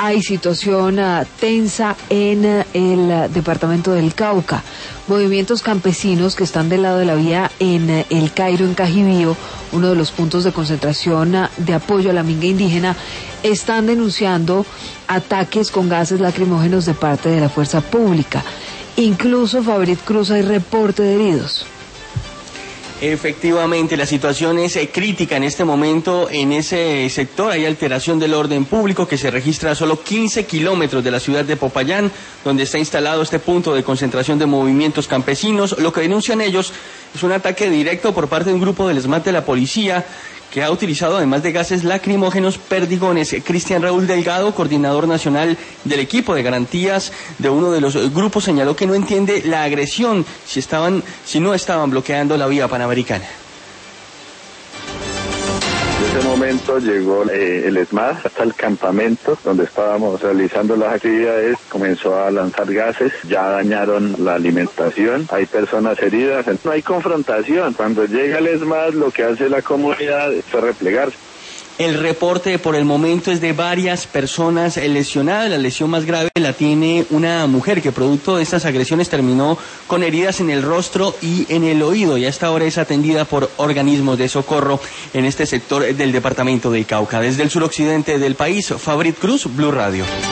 hay situación tensa en el departamento del Cauca. Movimientos campesinos que están del lado de la vía en El Cairo, en Cajibío, uno de los puntos de concentración de apoyo a la minga indígena, están denunciando ataques con gases lacrimógenos de parte de la fuerza pública. Incluso, Fabrit Cruz, hay reporte de heridos. Efectivamente, la situación es crítica en este momento en ese sector. Hay alteración del orden público que se registra a solo 15 kilómetros de la ciudad de Popayán, donde está instalado este punto de concentración de movimientos campesinos. Lo que denuncian ellos es un ataque directo por parte de un grupo del ESMAD de la policía, que ha utilizado, además de gases lacrimógenos, perdigones. Cristian Raúl Delgado, coordinador nacional del equipo de garantías de uno de los grupos, señaló que no entiende la agresión si no estaban bloqueando la vía panamericana. En ese momento llegó el ESMAD hasta el campamento donde estábamos realizando las actividades, comenzó a lanzar gases, ya dañaron la alimentación, hay personas heridas, no hay confrontación. Cuando llega el ESMAD, lo que hace la comunidad es replegarse. El reporte por el momento es de varias personas lesionadas. La lesión más grave la tiene una mujer que producto de estas agresiones terminó con heridas en el rostro y en el oído, y a esta hora es atendida por organismos de socorro en este sector del departamento del Cauca. Desde el suroccidente del país, Fabrit Cruz, Blue Radio.